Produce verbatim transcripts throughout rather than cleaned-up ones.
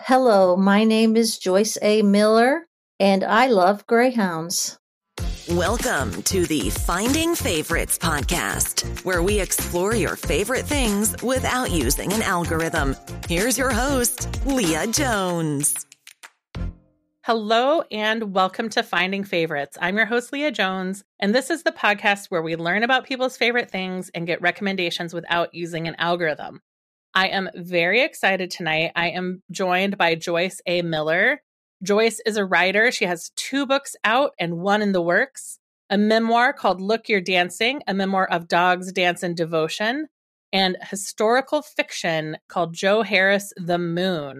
Hello, my name is Joyce A. Miller, and I love greyhounds. Welcome to the Finding Favorites podcast, where we explore your favorite things without using an algorithm. Here's your host, Leah Jones. Hello and welcome to Finding Favorites. I'm your host, Leah Jones, and this is the podcast where we learn about people's favorite things and get recommendations without using an algorithm. I am very excited tonight. I am joined by Joyce A. Miller. Joyce is a writer. She has two books out and one in the works, a memoir called Look, You're Dancing, a memoir of dogs, dance, and devotion, and historical fiction called Joe Harris, The Moon.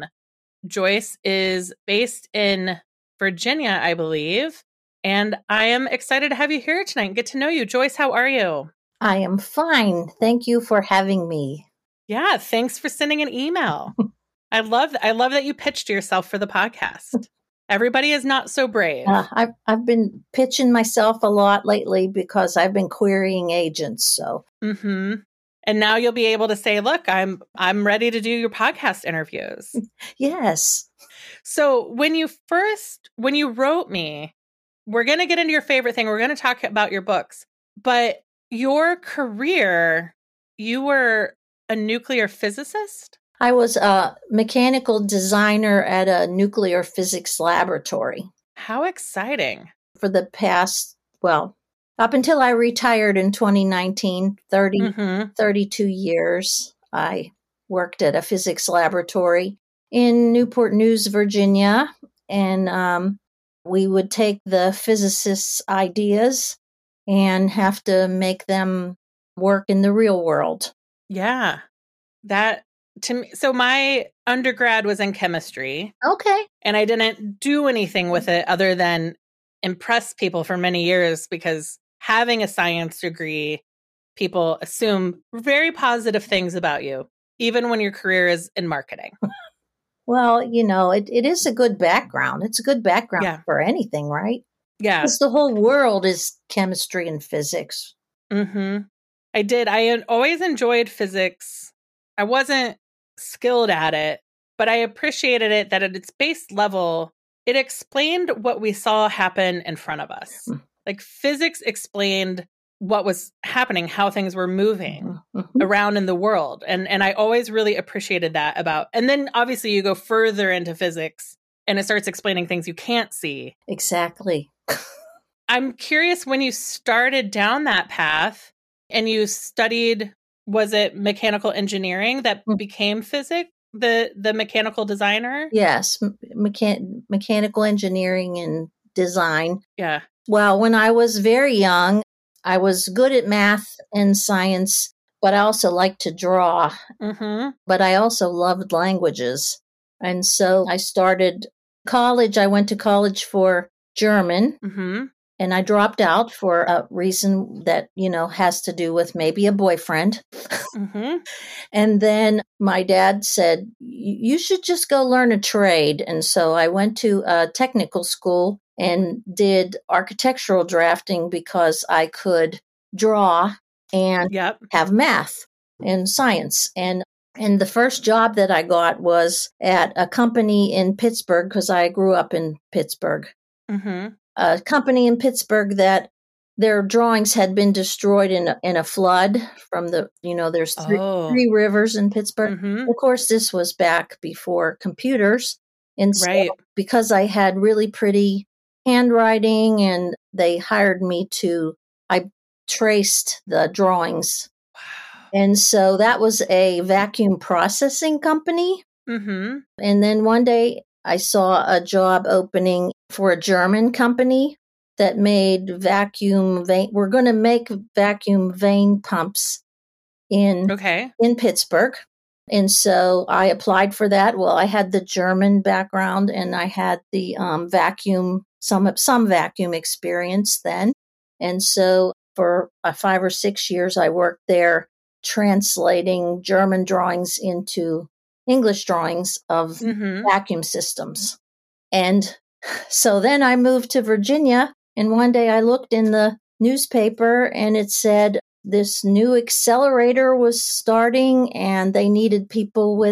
Joyce is based in Virginia, I believe, and I am excited to have you here tonight and get to know you. Joyce, how are you? I am fine. Thank you for having me. Yeah, thanks for sending an email. I love I love that you pitched yourself for the podcast. Everybody is not so brave. Uh, I've, I've been pitching myself a lot lately because I've been querying agents. So, mm-hmm. And now you'll be able to say, look, I'm I'm ready to do your podcast interviews. Yes. So when you first, when you wrote me, we're going to get into your favorite thing. We're going to talk about your books. But your career, you were a nuclear physicist? I was a mechanical designer at a nuclear physics laboratory. How exciting. For the past, well, up until I retired in twenty nineteen, thirty, mm-hmm. thirty-two years, I worked at a physics laboratory in Newport News, Virginia. And um, we would take the physicists' ideas and have to make them work in the real world. Yeah, that to me. So my undergrad was in chemistry. Okay. And I didn't do anything with it other than impress people for many years because having a science degree, people assume very positive things about you, even when your career is in marketing. Well, you know, it, it is a good background. It's a good background yeah. for anything, right? Yeah. Because the whole world is chemistry and physics. Mm-hmm. I did. I had always enjoyed physics. I wasn't skilled at it, but I appreciated it that at its base level, it explained what we saw happen in front of us. Mm. Like physics explained what was happening, how things were moving mm-hmm. around in the world. And, and I always really appreciated that about, and then obviously you go further into physics and it starts explaining things you can't see. Exactly. I'm curious when you started down that path, and you studied, was it mechanical engineering that mm. became physics, the the mechanical designer? Yes, mechan- mechanical engineering and design. Yeah. Well, when I was very young, I was good at math and science, but I also liked to draw. Mm-hmm. But I also loved languages. And so I started college. I went to college for German. Mm-hmm. And I dropped out for a reason that, you know, has to do with maybe a boyfriend. Mm-hmm. And then my dad said, you should just go learn a trade. And so I went to a technical school and did architectural drafting because I could draw and yep. have math and science. And and the first job that I got was at a company in Pittsburgh because I grew up in Pittsburgh. Mm-hmm. A company in Pittsburgh that their drawings had been destroyed in a, in a flood from the, you know, there's three, oh. three rivers in Pittsburgh. Mm-hmm. Of course, this was back before computers. And so right. because I had really pretty handwriting and they hired me to, I traced the drawings. Wow. And so that was a vacuum processing company. Mm-hmm. And then one day I saw a job opening for a German company that made vacuum vein. We're going to make vacuum vein pumps in okay. in Pittsburgh. And so I applied for that. Well, I had the German background and I had the um, vacuum, some some vacuum experience then. And so for uh, five or six years, I worked there translating German drawings into English drawings of mm-hmm. vacuum systems. And so then I moved to Virginia, and one day I looked in the newspaper and it said this new accelerator was starting and they needed people with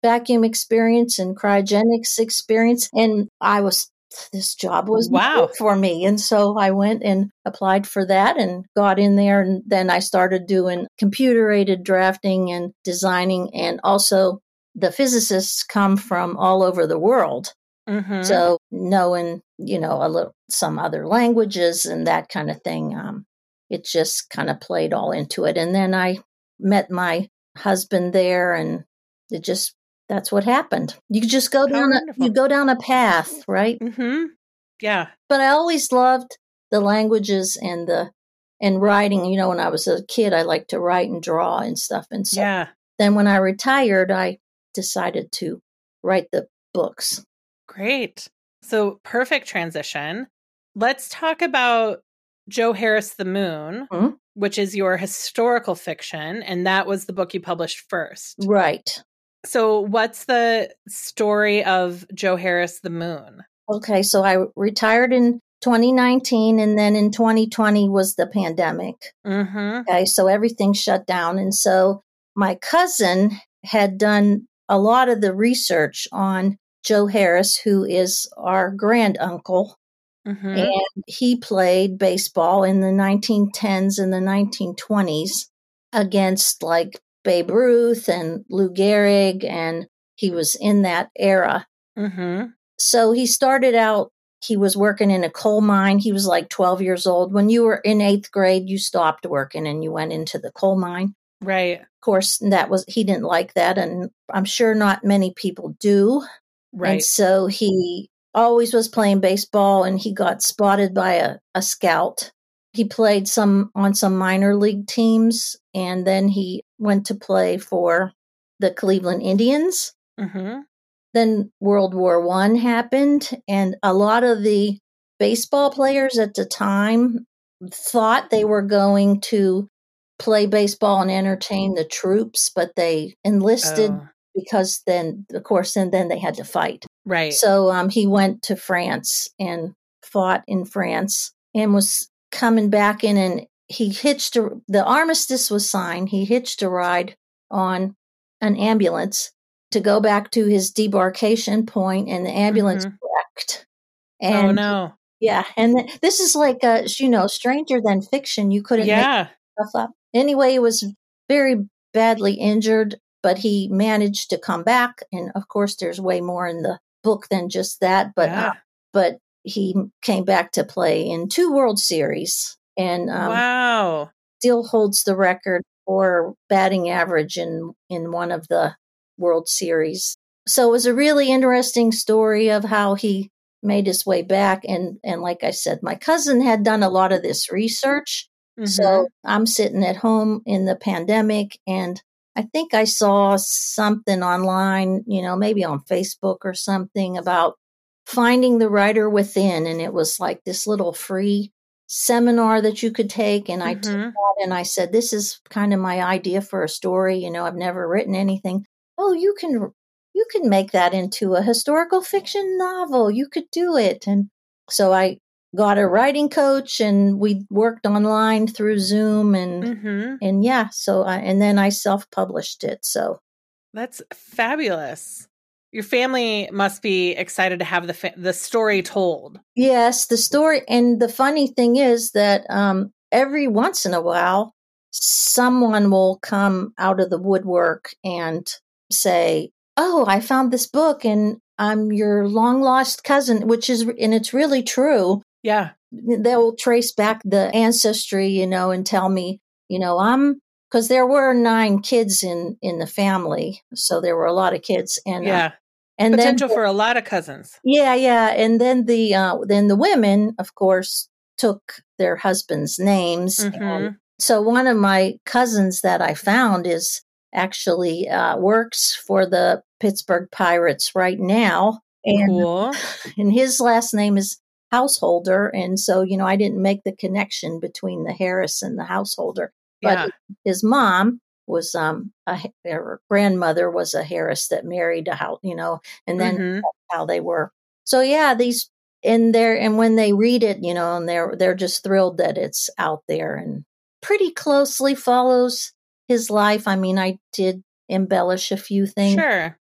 vacuum experience and cryogenics experience. And I was, this job was wow for me. And so I went and applied for that and got in there. And then I started doing computer aided drafting and designing. And also the physicists come from all over the world. Mm-hmm. So knowing, you know, a little, some other languages and that kind of thing, um, it just kind of played all into it. And then I met my husband there, and it just, that's what happened. You just go How down, a, wonderful. you go down a path, right? Mm-hmm. Yeah. But I always loved the languages and the, and writing. You know, when I was a kid, I liked to write and draw and stuff. And so Yeah. then when I retired, I decided to write the books. Great. So perfect transition. Let's talk about Joe Harris the Moon, Mm-hmm. which is your historical fiction. And that was the book you published first. Right. So what's the story of Joe Harris the Moon? Okay. So I retired in twenty nineteen, and then in twenty twenty was the pandemic. Mm-hmm. Okay. So everything shut down. And so my cousin had done a lot of the research on Joe Harris, who is our grand uncle. Mm-hmm. And he played baseball in the nineteen tens and the nineteen twenties against like Babe Ruth and Lou Gehrig, and he was in that era. Mm-hmm. So he started out, he was working in a coal mine. He was like twelve years old. When you were in eighth grade, you stopped working and you went into the coal mine. Right. Of course, that was, he didn't like that. And I'm sure not many people do. Right. And so he always was playing baseball, and he got spotted by a, a scout. He played some on some minor league teams, and then he went to play for the Cleveland Indians. Mm-hmm. Then World War One happened, and a lot of the baseball players at the time thought they were going to play baseball and entertain the troops, but they enlisted Oh. because then, of course, and then they had to fight. Right. So um, he went to France and fought in France and was coming back in, and he hitched a, the armistice was signed. He hitched a ride on an ambulance to go back to his debarkation point, and the ambulance Mhm. wrecked. And oh, no. yeah, and th- this is like a, you know, stranger than fiction. You couldn't Yeah. make stuff up. Anyway, he was very badly injured, but he managed to come back. And of course, there's way more in the book than just that. But Yeah. uh, but he came back to play in two World Series, and um, Wow. still holds the record for batting average in in one of the World Series. So it was a really interesting story of how he made his way back. And and like I said, my cousin had done a lot of this research. Mhm. So I'm sitting at home in the pandemic, and I think I saw something online, you know, maybe on Facebook or something, about finding the writer within. And it was like this little free seminar that you could take. And I took Mhm. that, and I said, this is kind of my idea for a story. You know, I've never written anything. Oh, you can, you can make that into a historical fiction novel. You could do it. And so I got a writing coach, and we worked online through Zoom, and, Mhm. and yeah, so I, and then I self-published it. So That's fabulous. Your family must be excited to have the fa- the story told. yes, the story. And the funny thing is that um, every once in a while, someone will come out of the woodwork and say, oh, I found this book, and I'm your long lost cousin, which is, and it's really true. Yeah. They'll trace back the ancestry, you know, and tell me, you know, I'm, because there were nine kids in, in the family. So there were a lot of kids. And, Yeah. uh, and Potential then, for a lot of cousins. yeah, yeah. And then the, uh, then the women, of course, took their husbands' names. And Mhm. so one of my cousins that I found is actually uh, works for the Pittsburgh Pirates right now. And, Cool. and his last name is Householder. And so, you know, I didn't make the connection between the Harris and the Householder. But Yeah. his mom was, um, a, her grandmother was a Harris that married a house, you know, and then Mhm. that's how they were. So, yeah, these in there, and when they read it, you know, and they're, they're just thrilled that it's out there, and pretty closely follows his life. I mean, I did embellish a few things. Sure.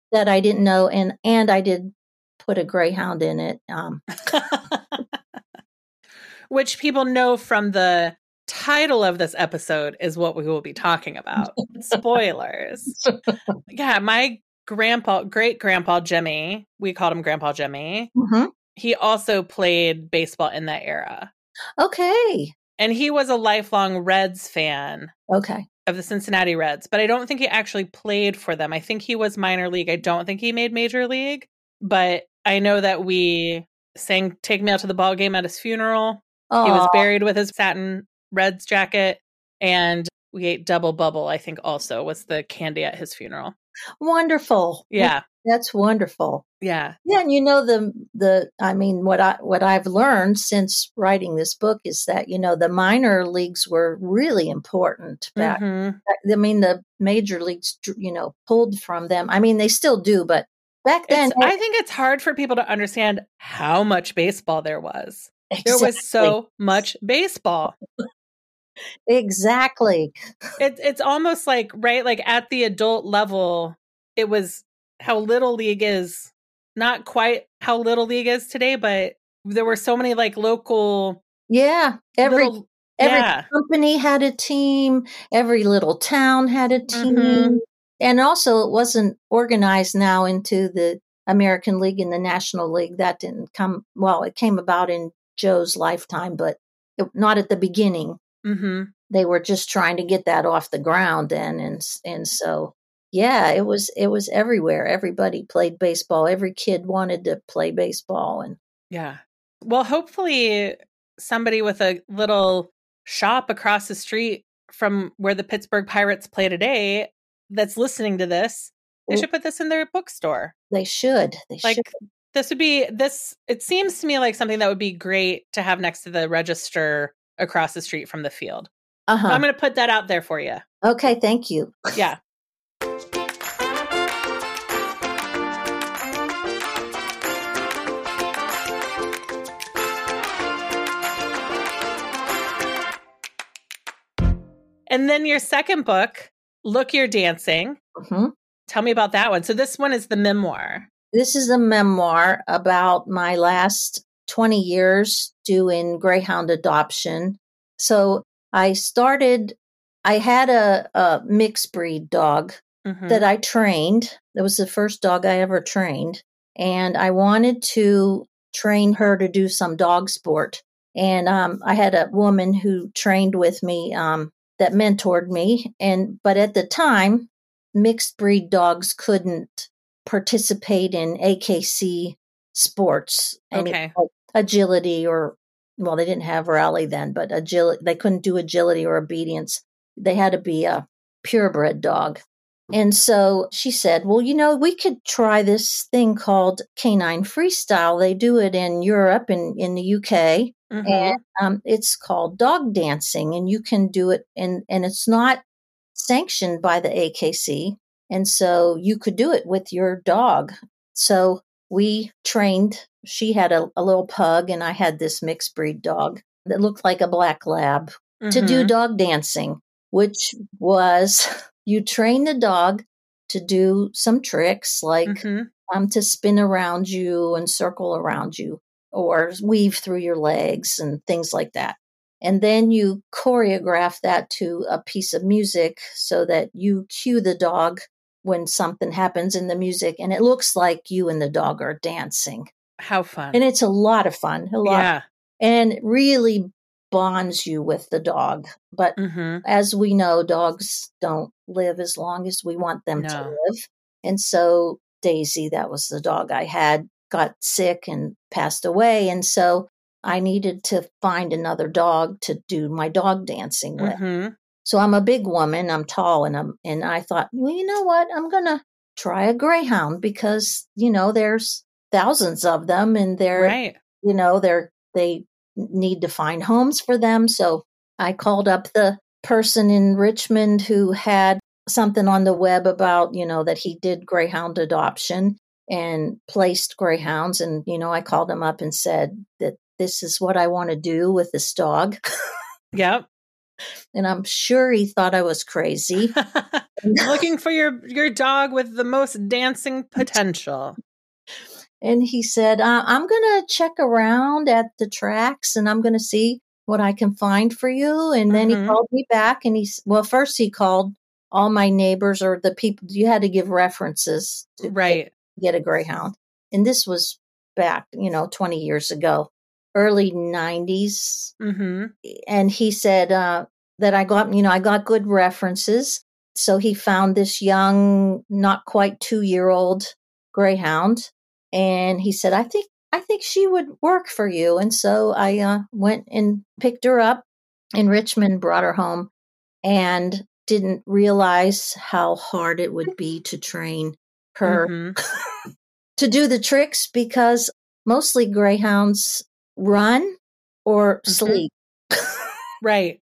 that I didn't know. And, and I did put a greyhound in it. Um, Which people know from the title of this episode is what we will be talking about. Spoilers. Yeah, my grandpa, great grandpa Jimmy, we called him Grandpa Jimmy. Mm-hmm. He also played baseball in that era. Okay. And he was a lifelong Reds fan. Okay. Of the Cincinnati Reds, but I don't think he actually played for them. I think he was minor league. I don't think he made major league, but I know that we sang Take Me Out to the Ball Game at his funeral. Aww. He was buried with his satin Reds jacket, and we ate Double Bubble, I think also was the candy at his funeral. Wonderful. Yeah. That's wonderful. Yeah. Yeah. And you know, the, the, I mean, what I, what I've learned since writing this book is that, you know, the minor leagues were really important back. Mm-hmm. I mean, the major leagues, you know, pulled from them. I mean, they still do, but back then. It's, I think it's hard for people to understand how much baseball there was. Exactly. There was so much baseball. Exactly. It's it's almost like, right, like at the adult level, it was how Little League is, not quite how Little League is today, but there were so many like local. Yeah. Every, little, every yeah. company had a team. Every little town had a team. Mm-hmm. And also it wasn't organized now into the American League and the National League. That didn't come, well, it came about in Joe's lifetime, but it, not at the beginning. Mm-hmm. They were just trying to get that off the ground then. And, and so, yeah, it was, it was everywhere. Everybody played baseball. Every kid wanted to play baseball. And yeah. Well, hopefully somebody with a little shop across the street from where the Pittsburgh Pirates play today that's listening to this, they well, should put this in their bookstore. They should. They like, should. This would be this. It seems to me like something that would be great to have next to the register across the street from the field. Uh-huh. So I'm going to put that out there for you. Okay, thank you. Yeah. And then your second book, Look, You're Dancing. Mm-hmm. Tell me about that one. So this one is the memoir. This is a memoir about my last twenty years doing greyhound adoption. So I started, I had a, a mixed breed dog mm-hmm. that I trained. That was the first dog I ever trained. And I wanted to train her to do some dog sport. And um, I had a woman who trained with me um, that mentored me. And but at the time, mixed breed dogs couldn't participate in A K C sports. Okay. Any, agility or, well, they didn't have rally then, but agility, they couldn't do agility or obedience. They had to be a purebred dog. And so she said, well, you know, we could try this thing called canine freestyle. They do it in Europe and in the U K. Mm-hmm. And um, it's called dog dancing. And you can do it, and, and it's not sanctioned by the A K C. And so you could do it with your dog. So we trained, she had a, a little pug, and I had this mixed breed dog that looked like a black lab mm-hmm. to do dog dancing, which was you train the dog to do some tricks like mm-hmm. um, to spin around you and circle around you or weave through your legs and things like that. And then you choreograph that to a piece of music so that you cue the dog when something happens in the music, and it looks like you and the dog are dancing. How fun. And it's a lot of fun. A lot. Yeah. And it really bonds you with the dog. But mm-hmm. as we know, dogs don't live as long as we want them no. to live. And so Daisy, that was the dog I had, got sick and passed away. And so I needed to find another dog to do my dog dancing with. Mm-hmm. So I'm a big woman, I'm tall, and I'm, and I thought, well, you know what? I'm going to try a greyhound because, you know, there's thousands of them, and they're, right. you know, they're, they need to find homes for them. So I called up the person in Richmond who had something on the web about, you know, that he did greyhound adoption and placed greyhounds. And, you know, I called him up and said that this is what I want to do with this dog. Yep. And I'm sure he thought I was crazy. Looking for your, your dog with the most dancing potential. And he said, uh, I'm going to check around at the tracks and I'm going to see what I can find for you. And then mm-hmm. he called me back and he, well, first he called all my neighbors or the people, you had to give references to right. get, get a greyhound. And this was back, you know, twenty years ago, early nineties. Mm-hmm. And he said uh, that I got, you know, I got good references. So he found this young, not quite two year old greyhound. And he said, I think, I think she would work for you. And so I uh, went and picked her up in Richmond, brought her home, and didn't realize how hard it would be to train her mm-hmm. to do the tricks, because mostly greyhounds run or mm-hmm. sleep. Right.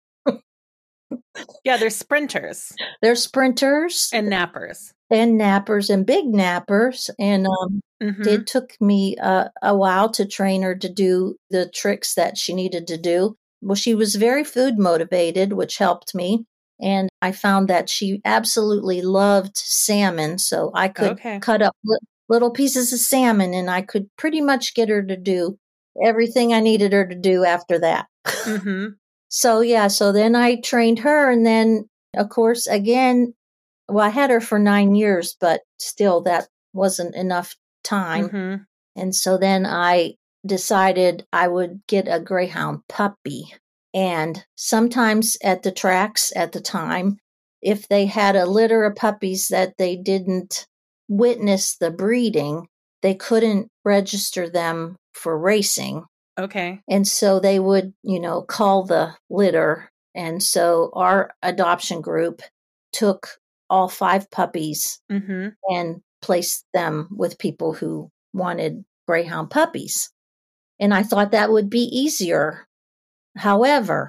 Yeah, they're sprinters. They're sprinters. And nappers. And nappers and big nappers. And um, mm-hmm. it took me uh, a while to train her to do the tricks that she needed to do. Well, she was very food motivated, which helped me. And I found that she absolutely loved salmon. So I could okay. cut up li- little pieces of salmon and I could pretty much get her to do everything I needed her to do after that. Mm-hmm. So, yeah, so then I trained her. And then, of course, again, well, I had her for nine years, but still that wasn't enough time. Mm-hmm. And so then I decided I would get a greyhound puppy. And sometimes at the tracks at the time, if they had a litter of puppies that they didn't witness the breeding, they couldn't register them for racing. Okay. And so they would, you know, call the litter. And so our adoption group took all five puppies mm-hmm. and placed them with people who wanted greyhound puppies. And I thought that would be easier. However,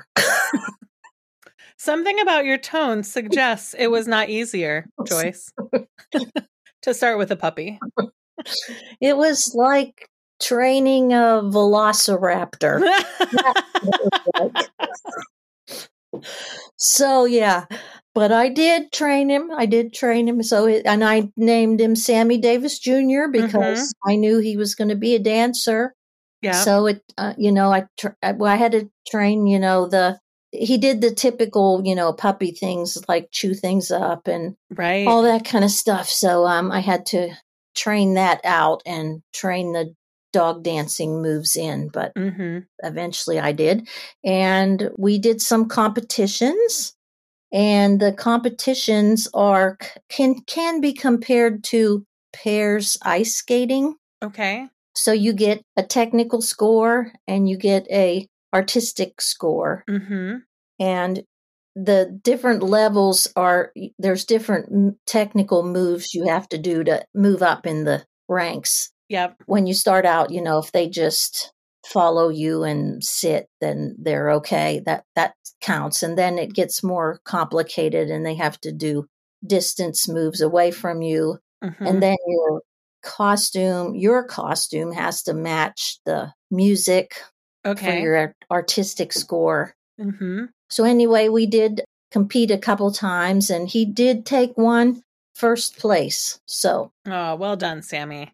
something about your tone suggests it was not easier, Joyce, to start with a puppy. It was like training a velociraptor. So, yeah, but I did train him. I did train him. So, it, and I named him Sammy Davis Junior because mm-hmm. I knew he was going to be a dancer. Yeah. So it, uh, you know, I, tra- I, well, I had to train, you know, the, he did the typical, you know, puppy things like chew things up and right. all that kind of stuff. So, um, I had to train that out and train the dog dancing moves in, but mm-hmm. eventually I did. And we did some competitions, and the competitions are, can, can be compared to pairs ice skating. Okay. So you get a technical score and you get a artistic score. Mm-hmm. And the different levels are, there's different technical moves you have to do to move up in the ranks. Yep. When you start out, you know, if they just follow you and sit, then they're okay. That, that counts. And then it gets more complicated and they have to do distance moves away from you. Mm-hmm. And then your costume, your costume has to match the music okay. for your artistic score. Mm-hmm. So anyway, we did compete a couple times and he did take one first place. So. Oh, well done, Sammy.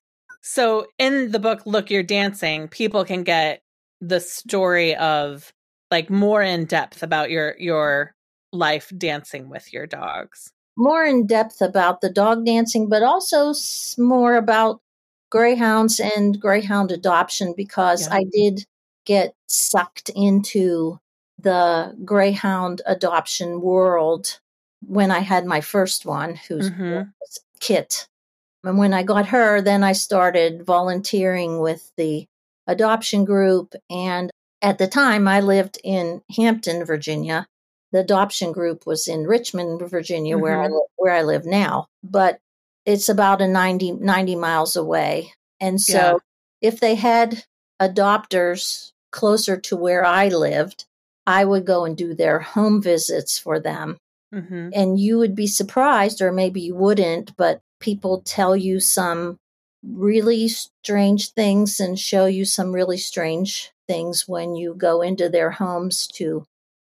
So in the book, Look, You're Dancing, people can get the story of like more in depth about your, your life dancing with your dogs. More in depth about the dog dancing, but also more about greyhounds and greyhound adoption, because yeah. I did get sucked into the greyhound adoption world when I had my first one, who's mm-hmm. Kit. And when I got her, then I started volunteering with the adoption group. And at the time, I lived in Hampton, Virginia. The adoption group was in Richmond, Virginia, mm-hmm. where I li- where I live now. But it's about a ninety, ninety miles away. And so yeah. if they had adopters closer to where I lived, I would go and do their home visits for them. Mm-hmm. And you would be surprised, or maybe you wouldn't, but people tell you some really strange things and show you some really strange things when you go into their homes to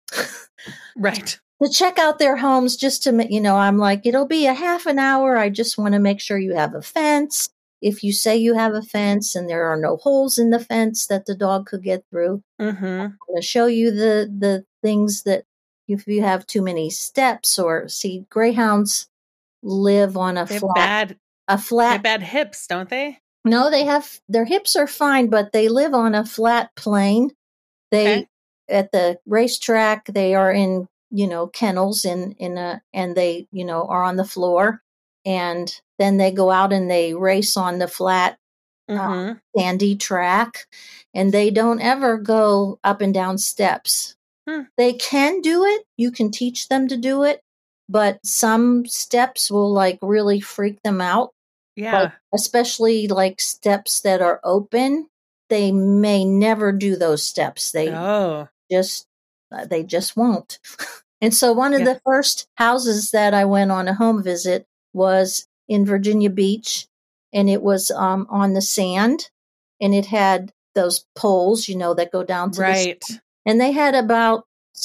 Right. To check out their homes just to, you know, I'm like, it'll be a half an hour. I just want to make sure you have a fence. If you say you have a fence and there are no holes in the fence that the dog could get through, mm-hmm. I'm going to show you the, the things that if you have too many steps or see greyhounds live on a they flat, bad, a flat, they have bad hips, don't they? No, they have, their hips are fine, but they live on a flat plane. They, okay. At the racetrack, they are in, you know, kennels in, in a, and they, you know, are on the floor. And then they go out and they race on the flat, mm-hmm. uh, sandy track. And they don't ever go up and down steps. Hmm. They can do it. You can teach them to do it. But some steps will like really freak them out. Yeah. Like, especially like steps that are open. They may never do those steps. They oh. just, uh, they just won't. And so one of yeah. the first houses that I went on a home visit was in Virginia Beach, and it was um, on the sand, and it had those poles, you know, that go down to right. the sand. And they had about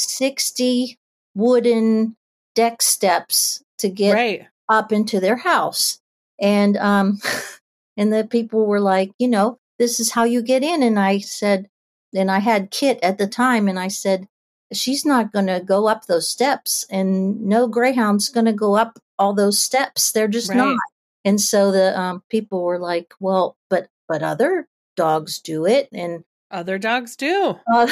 sixty wooden deck steps to get right. up into their house. And um, and the people were like, you know, this is how you get in. And I said, and I had Kit at the time, and I said, she's not going to go up those steps, and no greyhound's going to go up all those steps. They're just right. not. And so the um, people were like, well, but but other dogs do it, and other dogs do. Uh,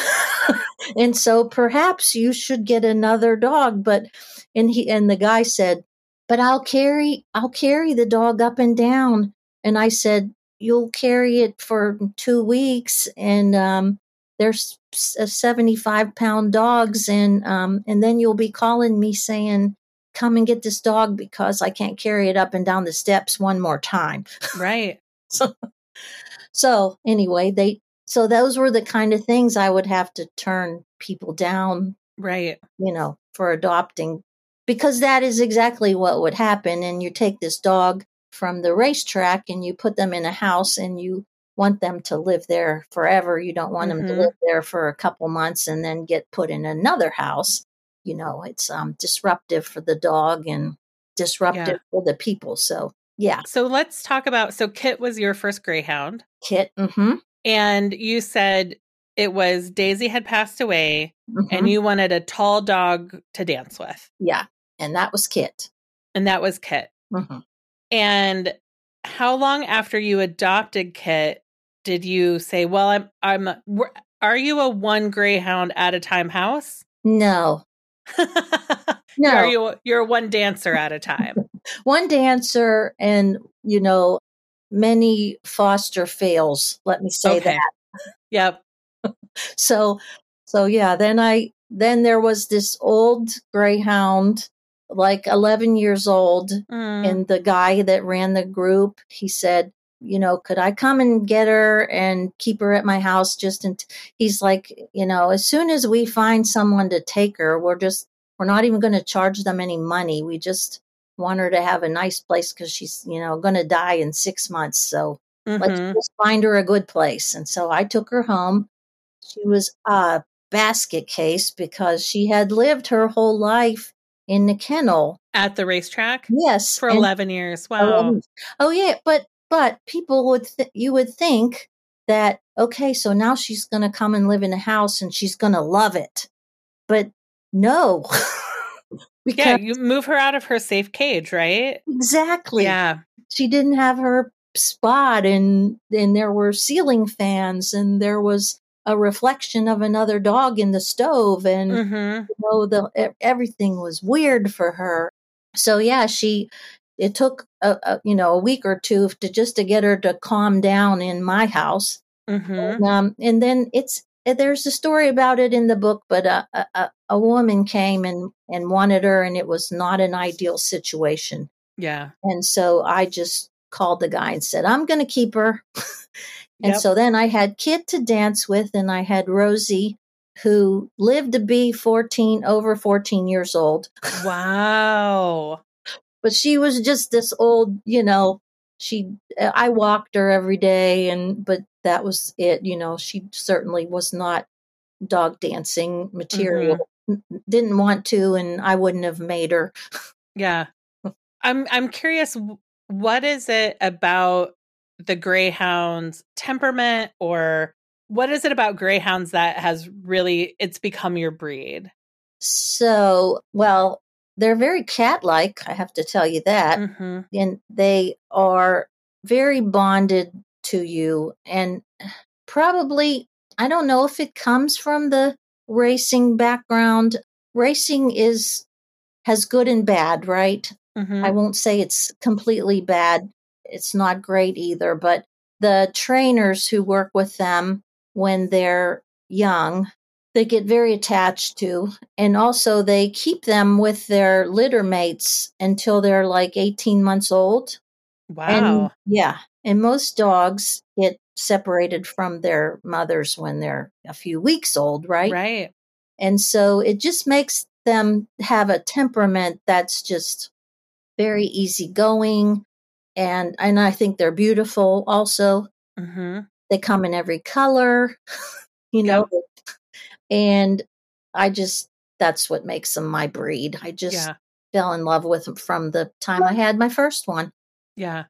and so perhaps you should get another dog. But and he and the guy said, but I'll carry I'll carry the dog up and down. And I said, you'll carry it for two weeks, and um, there's seventy-five pound dogs, and um, and then you'll be calling me saying, come and get this dog because I can't carry it up and down the steps one more time. Right. so, so anyway, they so those were the kind of things I would have to turn people down, right? You know, for adopting, because that is exactly what would happen. And you take this dog from the racetrack and you put them in a house, and you want them to live there forever. You don't want mm-hmm. them to live there for a couple months and then get put in another house. You know, it's um, disruptive for the dog and disruptive yeah. for the people. So, yeah. So let's talk about, so Kit was your first greyhound. Kit, mm-hmm. And you said it was Daisy had passed away, mm-hmm. and you wanted a tall dog to dance with. Yeah. And that was Kit. And that was Kit. Mm-hmm. And how long after you adopted Kit did you say, well, I'm, I'm, are you a one greyhound at a time house? No. No. Are you, you're one dancer at a time. One dancer, and, you know, many foster fails. Let me say okay. that. Yep. So, so yeah, then I, then there was this old greyhound, like eleven years old. Mm. And the guy that ran the group, he said, you know, could I come and get her and keep her at my house? Just, and he's like, you know, as soon as we find someone to take her, we're just, we're not even going to charge them any money. We just want her to have a nice place because she's, you know, going to die in six months. So mm-hmm. let's just find her a good place. And so I took her home. She was a basket case because she had lived her whole life in the kennel. At the racetrack? Yes. For eleven years. Wow. eleven Oh, yeah. But, but people would, th- you would think that, okay, so now she's going to come and live in a house and she's going to love it. But no. Because yeah, you move her out of her safe cage, right? Exactly. Yeah. She didn't have her spot, and and there were ceiling fans, and there was a reflection of another dog in the stove, and mm-hmm. you know, the everything was weird for her. So yeah, she it took a, a you know a week or two to just to get her to calm down in my house, mm-hmm. and, um, and then it's there's a story about it in the book, but a a, a woman came and and wanted her, and it was not an ideal situation. Yeah, and so I just called the guy and said, I'm going to keep her. And yep. so then I had Kit to dance with, and I had Rosie, who lived to be fourteen, over fourteen years old. Wow. But she was just this old, you know, she, I walked her every day, and, but that was it. You know, she certainly was not dog dancing material. Mm-hmm. didn't want to, and I wouldn't have made her. Yeah. I'm I'm curious, what is it about the greyhound's temperament, or what is it about greyhounds that has really, it's become your breed? So, well, they're very cat-like, I have to tell you that. Mm-hmm. And they are very bonded to you. And probably, I don't know if it comes from the racing background. Racing is has good and bad, right? Mm-hmm. I won't say it's completely bad. It's not great either, but the trainers who work with them when they're young, they get very attached to, and also they keep them with their litter mates until they're like eighteen months old. Wow. And yeah. And most dogs get separated from their mothers when they're a few weeks old, right? Right. And so it just makes them have a temperament that's just very easygoing. And, and I think they're beautiful also. Mm-hmm. They come in every color, you know, yep. And I just, that's what makes them my breed. I just yeah. fell in love with them from the time I had my first one. Yeah.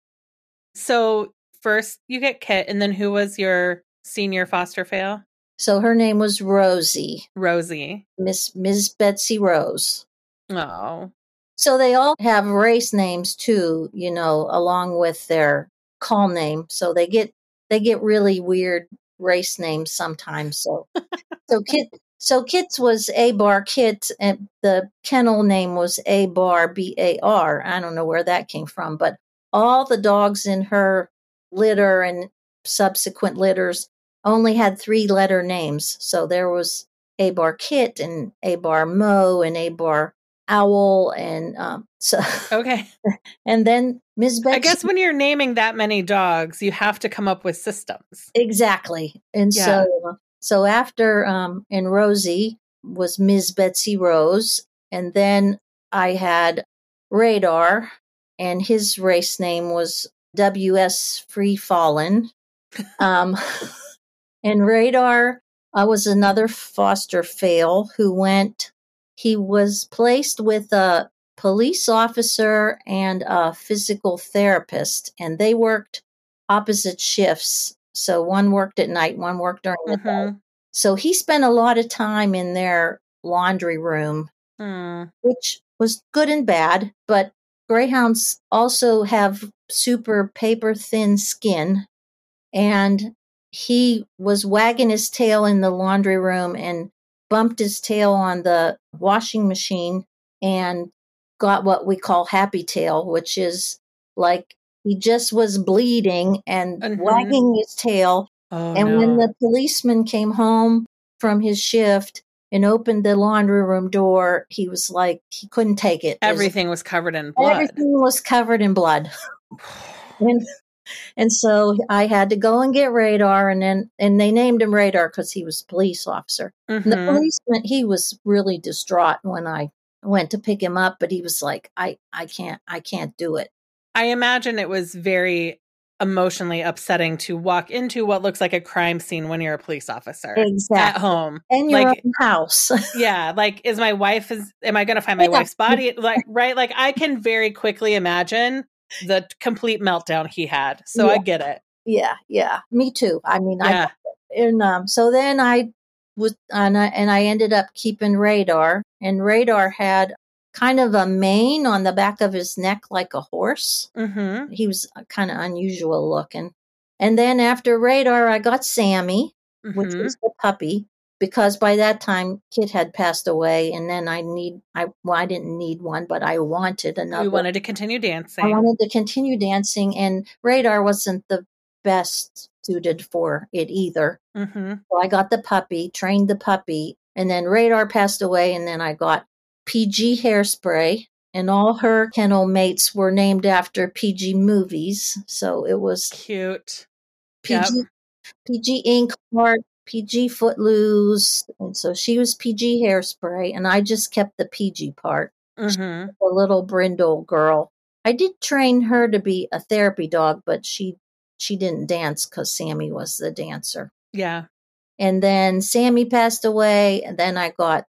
So first you get Kit, and then who was your senior foster fail? So her name was Rosie. Rosie. Miss Miss Betsy Rose. Oh. So they all have race names too, you know, along with their call name. So they get they get really weird race names sometimes. So so Kit so Kit's was A-Bar Kit, and the kennel name was A-Bar B A R. I don't know where that came from, but all the dogs in her litter and subsequent litters only had three letter names. So there was A-Bar Kit and A-Bar Mo and A-Bar Owl, and um, so okay. And then Miss Betsy. I guess when you're naming that many dogs, you have to come up with systems. Exactly. And yeah. so so after um, and Rosie was Miss Betsy Rose, and then I had Radar, and his race name was W S Free Fallen. Um, and Radar uh, was another foster fail who went. He was placed with a police officer and a physical therapist, and they worked opposite shifts. So one worked at night, one worked during the mm-hmm. day. So he spent a lot of time in their laundry room, mm. which was good and bad. But greyhounds also have super paper thin skin, and he was wagging his tail in the laundry room and bumped his tail on the washing machine and got what we call happy tail, which is like he just was bleeding and mm-hmm. wagging his tail. Oh, and no. When the policeman came home from his shift and opened the laundry room door, he was like, he couldn't take it. Everything was, was covered in blood. Everything was covered in blood. and, and so I had to go and get Radar, and then and they named him Radar because he was a police officer. Mm-hmm. And the policeman, he was really distraught when I went to pick him up, but he was like, I, I can't, I can't do it. I imagine it was very emotionally upsetting to walk into what looks like a crime scene when you're a police officer exactly. at home. In your like, own house. yeah. Like, is my wife, is, am I going to find my yeah. wife's body? Like, right. Like I can very quickly imagine the complete meltdown he had. So yeah. I get it. Yeah. Yeah. Me too. I mean, yeah. I, and um, so then I was, and I, and I ended up keeping Radar, and Radar had kind of a mane on the back of his neck like a horse. Mm-hmm. He was kind of unusual looking. And then after Radar, I got Sammy, mm-hmm. which was the puppy, because by that time Kit had passed away, and then I need I well, I didn't need one, but I wanted another. You wanted to continue dancing. I wanted to continue dancing, and Radar wasn't the best suited for it either. Mm-hmm. So I got the puppy, trained the puppy, and then Radar passed away, and then I got P G Hairspray, and all her kennel mates were named after P G movies. So it was cute. P G, yep. P G Inkheart, P G Footloose, and so she was P G Hairspray, and I just kept the P G part. Mm-hmm. A little brindle girl. I did train her to be a therapy dog, but she she didn't dance because Sammy was the dancer. Yeah. And then Sammy passed away, and then I got my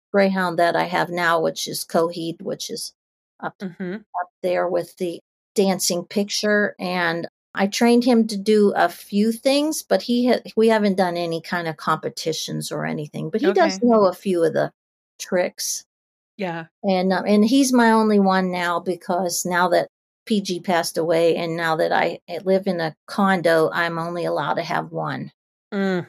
greyhound that I have now, which is Coheed, which is up, mm-hmm. up there with the dancing picture. And I trained him to do a few things, but he ha- we haven't done any kind of competitions or anything. But he Okay. does know a few of the tricks. Yeah. And uh, and he's my only one now, because now that P G passed away and now that I live in a condo, I'm only allowed to have one. Mm.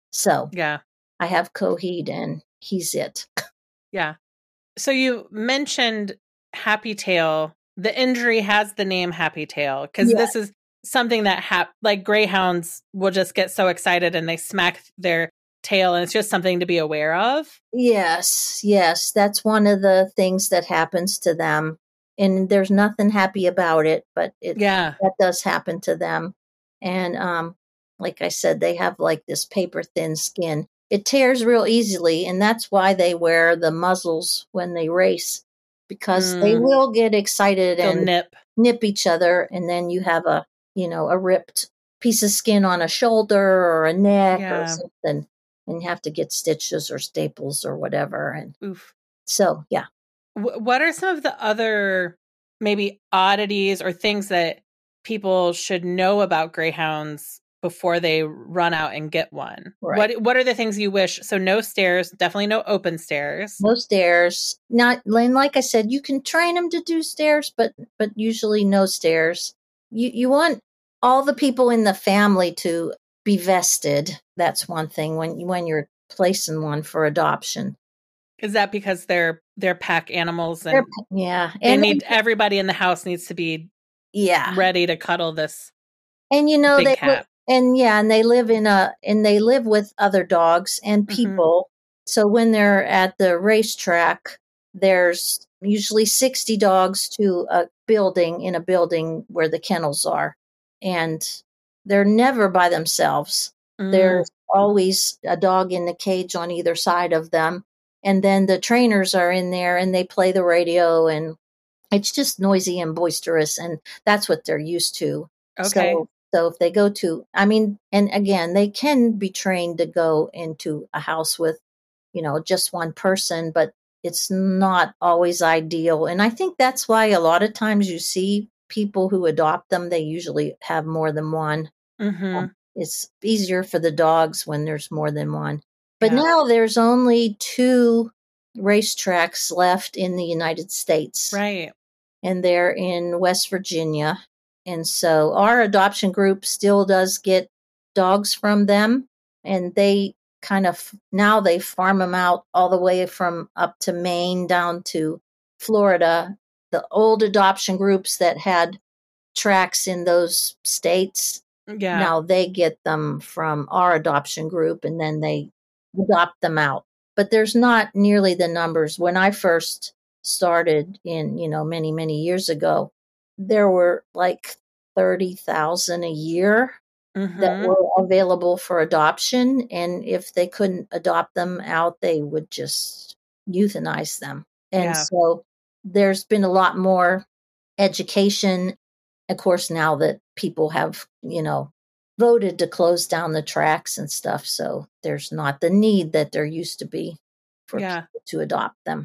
So yeah, I have Coheed and he's it. Yeah. So you mentioned Happy Tail. The injury has the name Happy Tail because Yeah. this is something that hap- like greyhounds will just get so excited and they smack their tail, and it's just something to be aware of. Yes, yes. That's one of the things that happens to them. And there's nothing happy about it, but it Yeah. that does happen to them. And um, like I said, they have like this paper thin skin. It tears real easily, and that's why they wear the muzzles when they race, because Mm. they will get excited They'll and nip. nip each other, and then you have a, you know, a ripped piece of skin on a shoulder or a neck Yeah. or something, and you have to get stitches or staples or whatever. And Oof. so, yeah. W- what are some of the other maybe oddities or things that people should know about greyhounds before they run out and get one? Right. What What are the things you wish? So no stairs, definitely no open stairs. No stairs. Not, and like I said, you can train them to do stairs, but but usually no stairs. You you want all the people in the family to be vested. That's one thing when you, when you're placing one for adoption. Is that because they're they're pack animals and They're, yeah, they and need everybody in the house needs to be yeah ready to cuddle this and you know big they cat. and yeah, and they live in a and they live with other dogs and people. Mm-hmm. So when they're at the racetrack, there's usually sixty dogs to a building in a building where the kennels are, and they're never by themselves. Mm. There's always a dog in the cage on either side of them, and then the trainers are in there and they play the radio, and it's just noisy and boisterous, and that's what they're used to. Okay. So, so if they go to, I mean, and again, they can be trained to go into a house with, you know, just one person, but it's not always ideal. And I think that's why a lot of times you see people who adopt them, they usually have more than one. Mm-hmm. Um, it's easier for the dogs when there's more than one. But yeah. Now there's only two racetracks left in the United States. Right. And they're in West Virginia. And so our adoption group still does get dogs from them. And they kind of, now they farm them out all the way from up to Maine down to Florida. The old adoption groups that had tracks in those states, yeah. now they get them from our adoption group and then they adopt them out. But there's not nearly the numbers. When I first started in, you know, many, many years ago, there were like thirty thousand a year mm-hmm. that were available for adoption. And if they couldn't adopt them out, they would just euthanize them. And yeah. so there's been a lot more education. Of course, now that people have, you know, voted to close down the tracks and stuff. So there's not the need that there used to be for yeah. people to adopt them.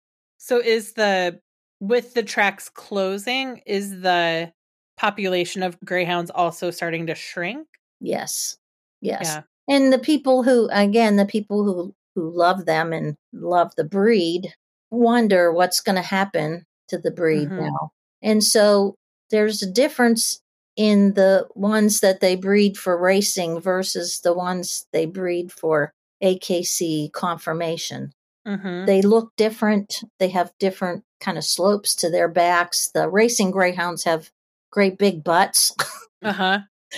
So is the, with the tracks closing, is the population of greyhounds also starting to shrink? Yes. Yes. Yeah. And the people who, again, the people who, who love them and love the breed wonder what's going to happen to the breed mm-hmm. now. And so there's a difference in the ones that they breed for racing versus the ones they breed for A K C conformation. Mm-hmm. They look different. They have different kind of slopes to their backs. The racing greyhounds have great big butts. Uh-huh.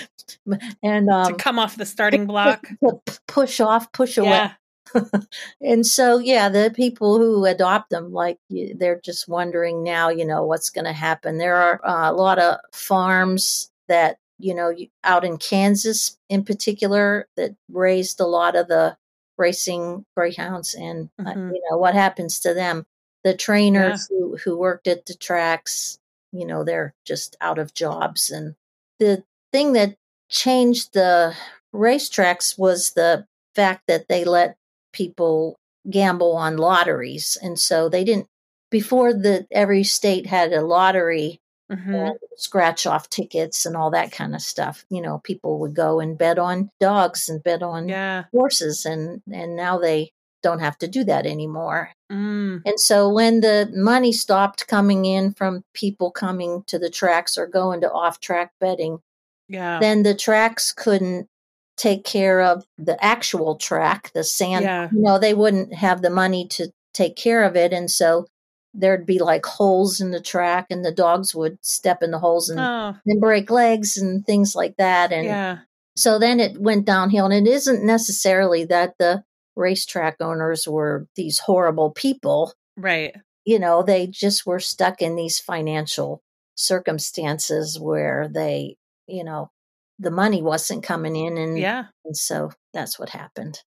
And um, to come off the starting block. To push off, push away. Yeah. And so, yeah, the people who adopt them, like, they're just wondering now, you know, what's going to happen. There are uh, a lot of farms that, you know, out in Kansas in particular, that raised a lot of the racing greyhounds. And, mm-hmm. uh, you know, what happens to them? The trainers yeah. who, who worked at the tracks, you know, they're just out of jobs. And the thing that changed the racetracks was the fact that they let people gamble on lotteries. And so they didn't, before the every state had a lottery, mm-hmm. scratch off tickets and all that kind of stuff. You know, people would go and bet on dogs and bet on yeah. horses. And, and now they don't have to do that anymore. Mm. And so when the money stopped coming in from people coming to the tracks or going to off-track betting, yeah. then the tracks couldn't take care of the actual track, the sand. Yeah. You know, they wouldn't have the money to take care of it. And so there'd be like holes in the track and the dogs would step in the holes and, oh. and break legs and things like that. And yeah. so then it went downhill. And it isn't necessarily that the racetrack owners were these horrible people. Right. You know, they just were stuck in these financial circumstances where they, you know, the money wasn't coming in. And, yeah. and so that's what happened.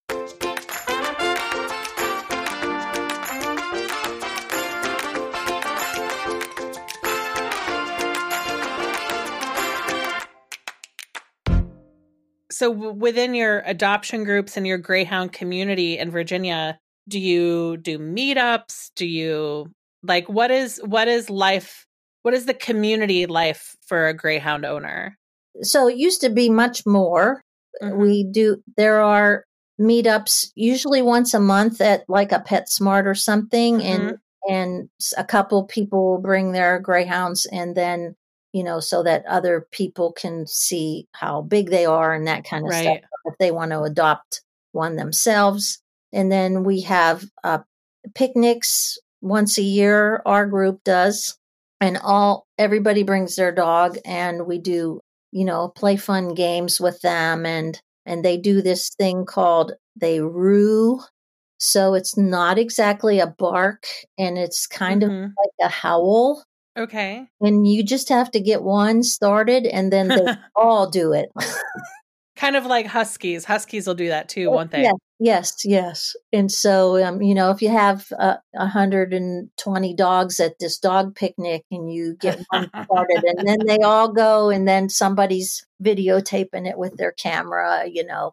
So within your adoption groups and your Greyhound community in Virginia, do you do meetups? Do you like what is what is life? What is the community life for a Greyhound owner? So it used to be much more. Mm-hmm. We do. There are meetups usually once a month at like a PetSmart or something, mm-hmm. and and a couple people will bring their Greyhounds, and then. You know, so that other people can see how big they are and that kind of right. stuff if they want to adopt one themselves. And then we have uh, picnics once a year, our group does, and all everybody brings their dog and we do, you know, play fun games with them. And, and they do this thing called they roo. So it's not exactly a bark and it's kind mm-hmm. of like a howl. Okay. And you just have to get one started and then they all do it. Kind of like Huskies. Huskies will do that too, won't they? Yes, yes, yes. And so, um, you know, if you have uh, one hundred twenty dogs at this dog picnic and you get one started and then they all go and then somebody's videotaping it with their camera, you know.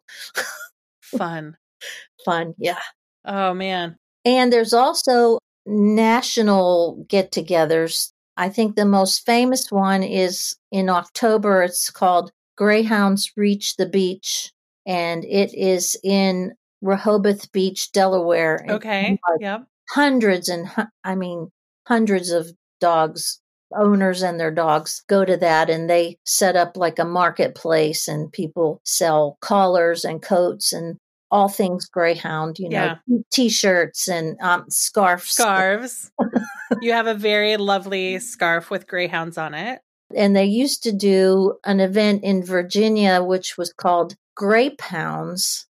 Fun. Fun, yeah. Oh, man. And there's also national get-togethers. I think the most famous one is in October. It's called Greyhounds Reach the Beach, and it is in Rehoboth Beach, Delaware. Okay. Yep. Hundreds and, I mean, hundreds of dogs, owners and their dogs go to that, and they set up like a marketplace, and people sell collars and coats and all things Greyhound, you know, yeah. T-shirts and um, scarves. Scarves. You have a very lovely scarf with Greyhounds on it. And they used to do an event in Virginia, which was called Grapehounds.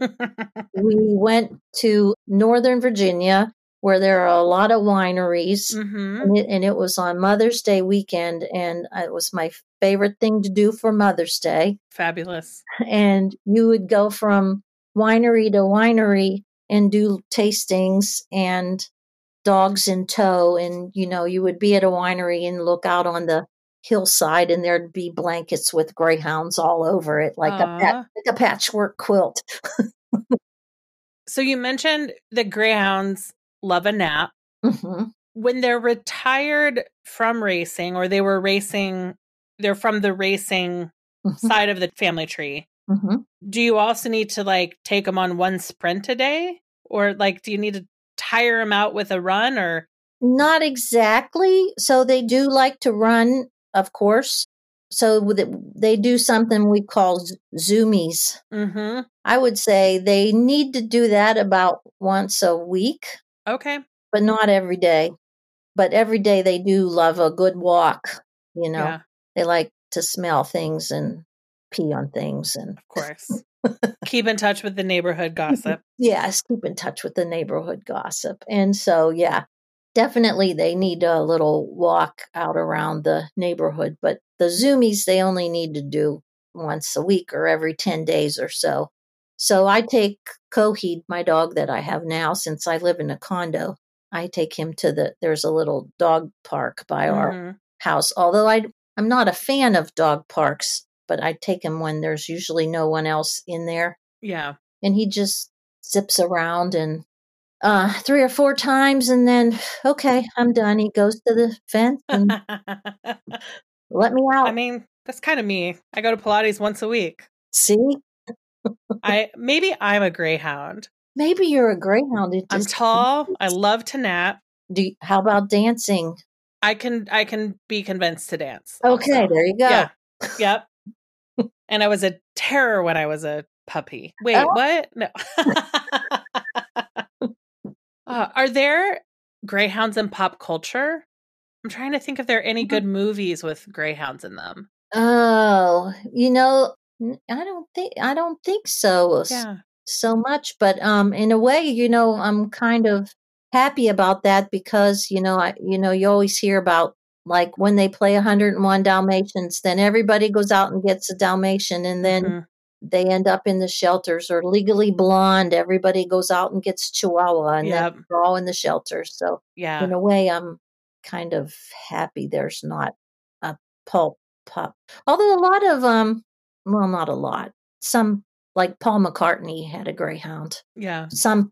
We went to Northern Virginia, where there are a lot of wineries, mm-hmm. and, it, and it was on Mother's Day weekend, and it was my favorite thing to do for Mother's Day. Fabulous. And you would go from winery to winery and do tastings and dogs in tow. And, you know, you would be at a winery and look out on the hillside and there'd be blankets with Greyhounds all over it, like, a, pat- like a patchwork quilt. So you mentioned the Greyhounds love a nap. Mm-hmm. When they're retired from racing or they were racing, they're from the racing mm-hmm. side of the family tree. Mm-hmm. Do you also need to like take them on one sprint a day, or like do you need to tire them out with a run? Or not exactly. So they do like to run, of course. So they do something we call zoomies. Mm-hmm. I would say they need to do that about once a week. Okay, but not every day. But every day they do love a good walk. You know, yeah. They like to smell things and pee on things, and of course keep in touch with the neighborhood gossip. Yes, keep in touch with the neighborhood gossip. And so, yeah, definitely they need a little walk out around the neighborhood. But the zoomies, they only need to do once a week or every ten days or so. So I take Coheed, my dog that I have now, since I live in a condo. I take him to the, there's a little dog park by mm-hmm. our house. Although I, I'm not a fan of dog parks, but I take him when there's usually no one else in there. Yeah. And he just zips around and uh, three or four times, and then, okay, I'm done. He goes to the fence and let me out. I mean, that's kind of me. I go to Pilates once a week. See? I Maybe I'm a greyhound. Maybe you're a greyhound. It I'm just, tall. I love to nap. do you, how about dancing? I can I can be convinced to dance. Okay, also. there you go. Yeah. Yep. And I was a terror when I was a puppy. Wait, Oh. what? No. uh, are there greyhounds in pop culture? I'm trying to think if there are any good movies with greyhounds in them. Oh, you know, I don't think I don't think so. Yeah. So much, but um, in a way, you know, I'm kind of happy about that because you know, I you know, you always hear about like when they play one hundred and one Dalmatians, then everybody goes out and gets a Dalmatian, and then mm-hmm. they end up in the shelters. Or Legally Blonde, everybody goes out and gets Chihuahua, and Yep. then they're all in the shelters. So Yeah. in a way, I'm kind of happy there's not a pulp pup. Although a lot of um, well, not a lot, some. Like Paul McCartney had a greyhound. Yeah. Some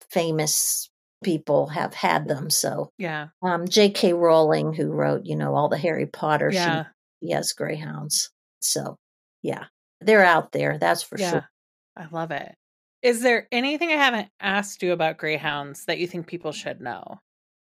famous people have had them. So Yeah. um, J K. Rowling, who wrote, you know, all the Harry Potter, Yeah. she, she has greyhounds. So yeah, they're out there. That's for Yeah. sure. I love it. Is there anything I haven't asked you about greyhounds that you think people should know?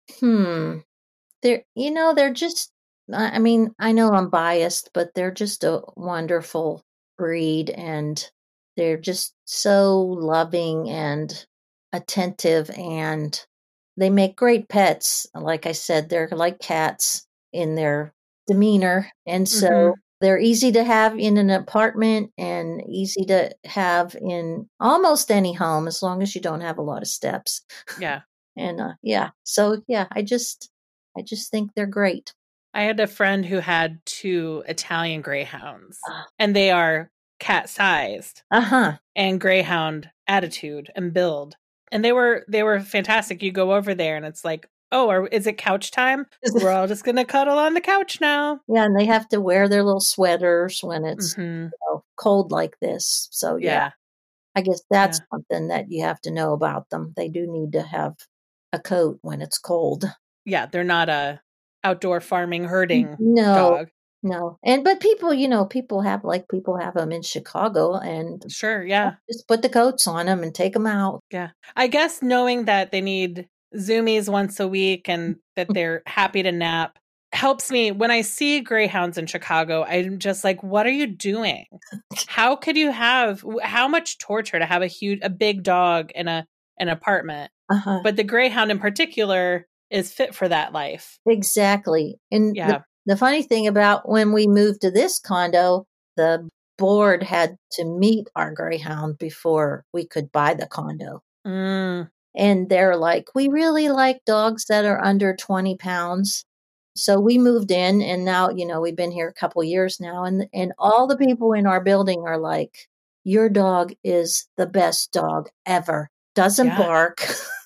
Hmm. They're, you know, they're just, I mean, I know I'm biased, but they're just a wonderful breed, and they're just so loving and attentive, and they make great pets. Like I said, they're like cats in their demeanor. And so Mhm. they're easy to have in an apartment and easy to have in almost any home as long as you don't have a lot of steps. Yeah. And uh, yeah, so yeah, I just, I just think they're great. I had a friend who had two Italian greyhounds, Ah. and they are cat-sized Uh huh. and greyhound attitude and build. And they were they were fantastic. You go over there and it's like, oh, are, is it couch time? We're all just going to cuddle on the couch now. Yeah, and they have to wear their little sweaters when it's Mhm. you know, cold like this. So yeah, Yeah. I guess that's Yeah. something that you have to know about them. They do need to have a coat when it's cold. Yeah, they're not a outdoor farming herding No, dog. no. And but people, you know, people have like people have them in Chicago, and Sure, yeah. just put the coats on them and take them out. Yeah. I guess knowing that they need Zoomies once a week and that they're happy to nap helps me. When I see greyhounds in Chicago, I'm just like, what are you doing? How could you have, how much torture to have a huge, a big dog in a an apartment? Uh-huh. But the greyhound in particular is fit for that life. Exactly. And Yeah. the, the funny thing about when we moved to this condo, the board had to meet our greyhound before we could buy the condo. Mm. And they're like, we really like dogs that are under twenty pounds. So we moved in, and now, you know, we've been here a couple years now, and, and all the people in our building are like, your dog is the best dog ever. Doesn't Yeah. bark.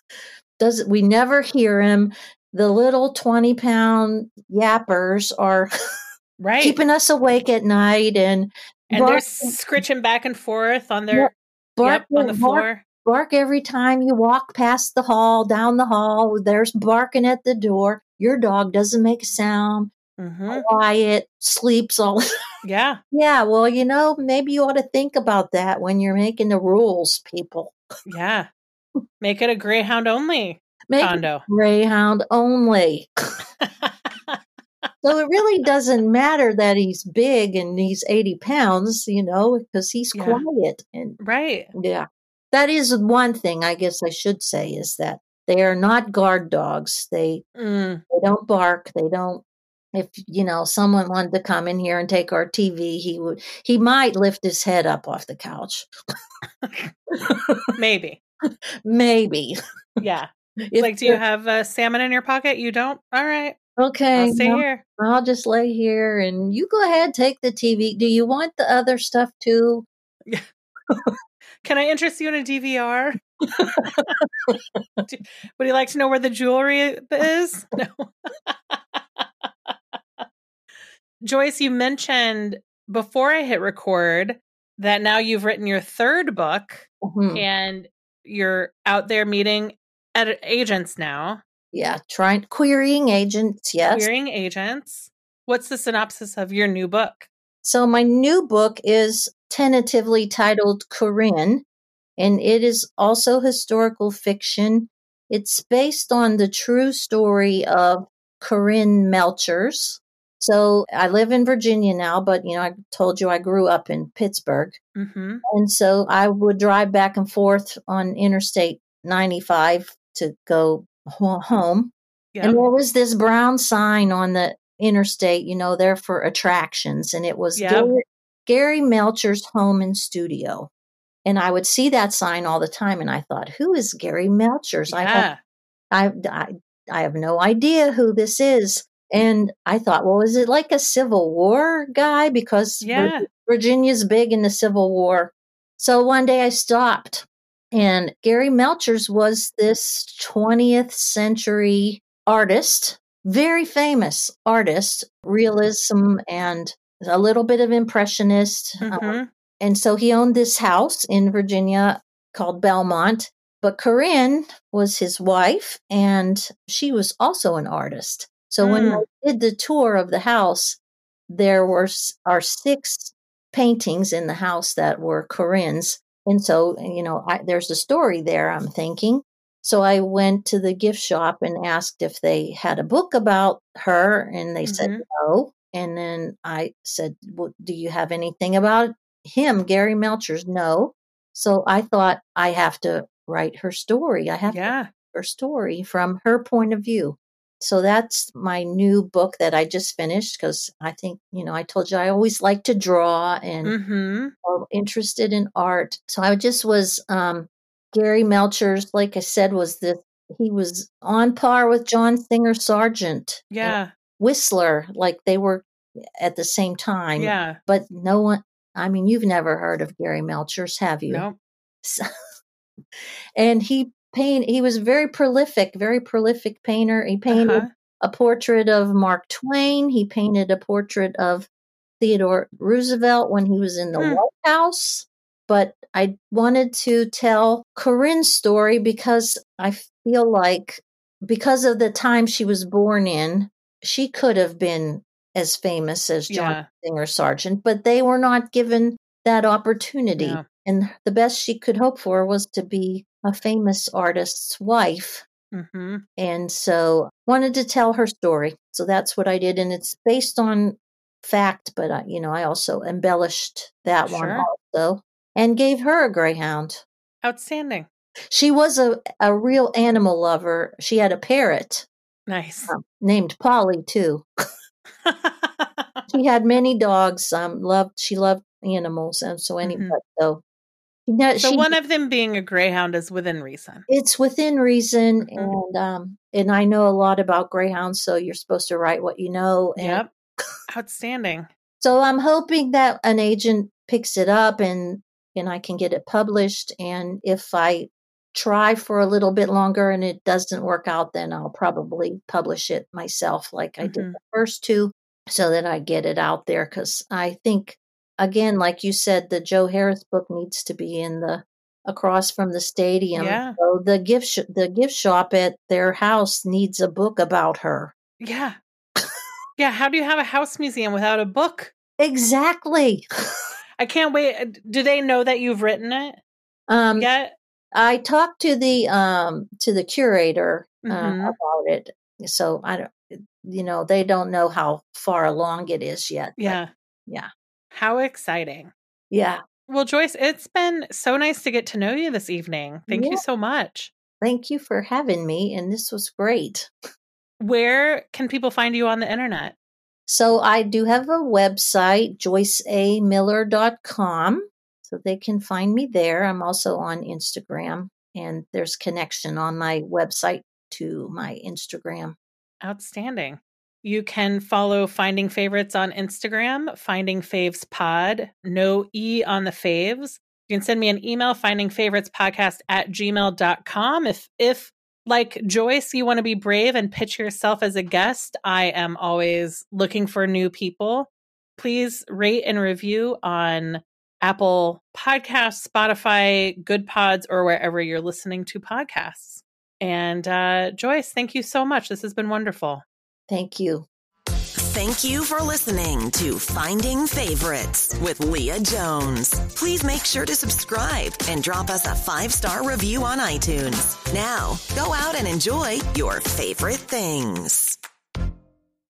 Does we never hear him. The little twenty pound yappers are Right. keeping us awake at night, and And bark, they're scritching back and forth on their, bark, yep, on the bark, floor. bark every time you walk past the hall, down the hall. There's barking at the door. Your dog doesn't make a sound. Mm-hmm. Quiet, sleeps all. Yeah. Yeah, well, you know, maybe you ought to think about that when you're making the rules, people. Yeah. Make it a greyhound only Make it condo. greyhound only. So it really doesn't matter that he's big and he's eighty pounds, you know, because he's Yeah. quiet. And Right. yeah, that is one thing I guess I should say is that they are not guard dogs. They Mm. they don't bark. They don't. If you know someone wanted to come in here and take our T V, he would. He might lift his head up off the couch. Maybe. Maybe. Yeah. It's If like, do you the- have uh, salmon in your pocket? You don't? All right. Okay, I'll stay well, here. I'll just lay here and you go ahead, take the T V. Do you want the other stuff too? Can I interest you in a D V R? Do- Would you like to know where the jewelry is? No. Joyce, you mentioned before I hit record that now you've written your third book Mhm. and you're out there meeting ed- agents now. Yeah, trying querying agents, yes. Querying agents. What's the synopsis of your new book? So my new book is tentatively titled Corinne, and it is also historical fiction. It's based on the true story of Corinne Melchers. So I live in Virginia now, but, you know, I told you I grew up in Pittsburgh. Mm-hmm. And so I would drive back and forth on Interstate ninety-five to go home. Yep. And there was this brown sign on the interstate, you know, there for attractions. And it was yep. Gary, Gary Melchers' home and studio. And I would see that sign all the time. And I thought, who is Gary Melchers? Yeah. I, have, I, I, I have no idea who this is. And I thought, well, is it like a Civil War guy? Because yeah. Virginia's big in the Civil War. So one day I stopped. And Gary Melchers was this twentieth century artist, very famous artist, realism and a little bit of impressionist. Mm-hmm. Um, and so he owned this house in Virginia called Belmont. But Corinne was his wife, and she was also an artist. So mm. when I did the tour of the house, there were our six paintings in the house that were Corinne's. And so, you know, I, there's a story there, I'm thinking. So I went to the gift shop and asked if they had a book about her, and they mm-hmm. said no. And then I said, well, do you have anything about him, Gary Melchers? No. So I thought, I have to write her story. I have yeah. to write her story from her point of view. So that's my new book that I just finished, because I think, you know, I told you I always like to draw and mm-hmm. I'm interested in art. So I just was, um, Gary Melchers, like I said, was this, he was on par with John Singer Sargent. Yeah. Whistler, like they were at the same time. Yeah. But no one, I mean, you've never heard of Gary Melchers, have you? No. So, and he paint, he was very prolific, very prolific painter. He painted uh-huh. a portrait of Mark Twain. He painted a portrait of Theodore Roosevelt when he was in the hmm. White House. But I wanted to tell Corinne's story because I feel like because of the time she was born in, she could have been as famous as John yeah. Singer Sargent, but they were not given that opportunity. Yeah. And the best she could hope for was to be a famous artist's wife. Mm-hmm. And so wanted to tell her story. So that's what I did. And it's based on fact, but I, you know, I also embellished that sure. one also and gave her a greyhound. Outstanding. She was a, a real animal lover. She had a parrot. Nice. Um, named Polly too. She had many dogs. Um, loved she loved animals, and so anyway, mm-hmm. so you know, so she, one of them being a greyhound is within reason. It's within reason, mm-hmm. and um, and I know a lot about greyhounds, so you're supposed to write what you know. And yep, outstanding. So I'm hoping that an agent picks it up and and I can get it published. And if I try for a little bit longer and it doesn't work out, then I'll probably publish it myself, like I mm-hmm. did the first two, so that I get it out there. Because I think, again, like you said, the Joe Harris book needs to be in the across from the stadium. Yeah. So the gift sh- the gift shop at their house needs a book about her. Yeah. Yeah. How do you have a house museum without a book? Exactly. I can't wait. Do they know that you've written it um, yet? I talked to the um, to the curator uh, mm-hmm. about it. So I don't, you know, they don't know how far along it is yet. Yeah. Yeah. How exciting. Yeah. Well, Joyce, it's been so nice to get to know you this evening. Thank yeah. you so much. Thank you for having me. And this was great. Where can people find you on the internet? So I do have a website, joyce a miller dot com. So they can find me there. I'm also on Instagram, and there's connection on my website to my Instagram. Outstanding. You can follow Finding Favorites on Instagram, Finding Faves Pod, no E on the faves. You can send me an email, findingfavoritspodcast at gmail dot com. If, if like Joyce, you want to be brave and pitch yourself as a guest, I am always looking for new people. Please rate and review on Apple Podcasts, Spotify, Good Pods, or wherever you're listening to podcasts. And uh, Joyce, thank you so much. This has been wonderful. Thank you. Thank you for listening to Finding Favorites with Leah Jones. Please make sure to subscribe and drop us a five-star review on iTunes. Now, go out and enjoy your favorite things.